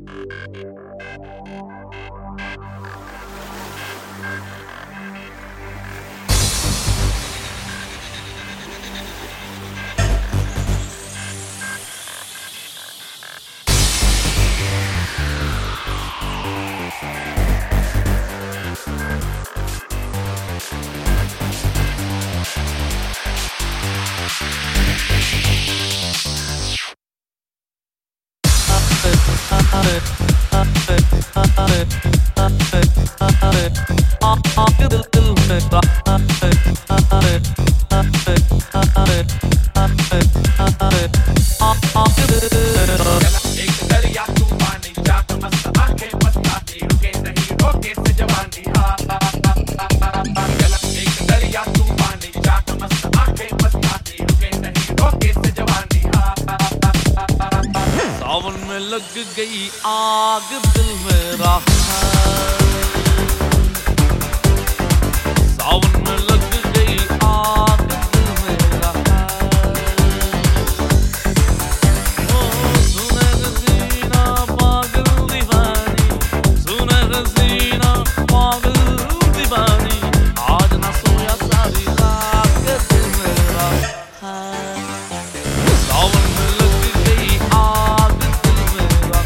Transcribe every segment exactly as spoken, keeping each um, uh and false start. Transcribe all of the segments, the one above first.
सावन में लग गई आग दिल मेरा, सावन में लग गई आग दिल मेरा। ओ सुने हसीना पागल दीवानी, सुने हसीना पागल दीवानी, आज ना सोया सारी रात दिल मेरा। सावन में लग गई आग दिल मेरा,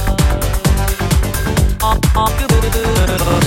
आग दिल मेरा।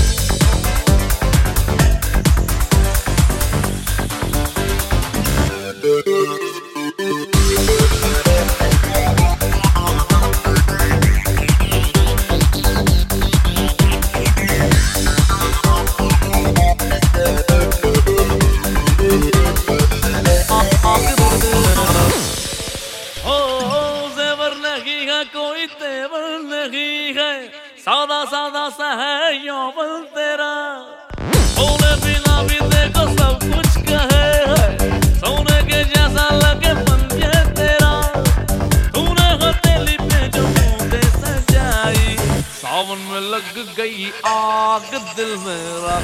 कोई तेवर नहीं है, सादा सादा सा है यौवन तेरा, बोले बिना भी देखो सब कुछ कहे है, सोने के जैसा लगे मन ये तेरा, तूने हथेली पे जो बूंदे सजाई, सावन में लग गई आग दिल मेरा,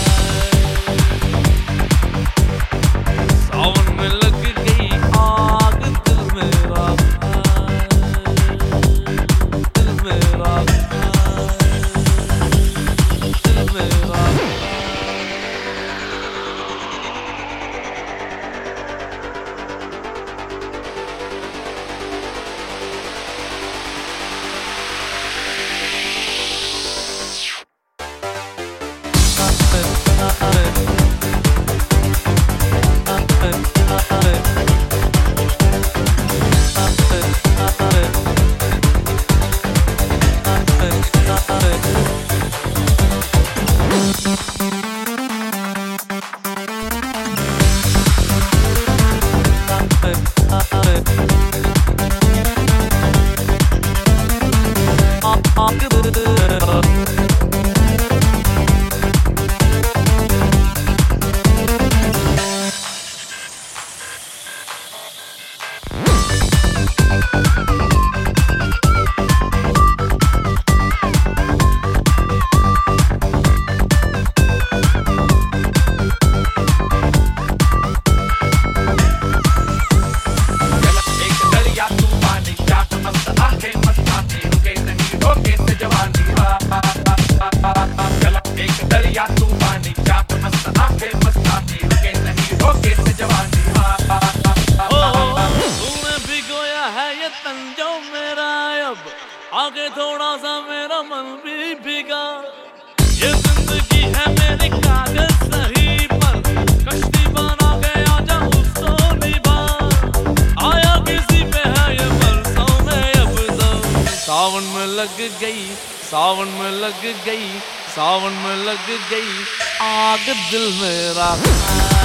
सावन में लग गई आग दिल मेरा। आगे थोड़ा सा मेरा मन भी भीगा, ये जिंदगी है मेरी कागज सही पर, कश्ती बना के आजा उसको निभा, आया किसी पे है ये बरसों में अब तो, सावन में लग गई, सावन में लग गई, सावन में लग गई आग दिल मेरा।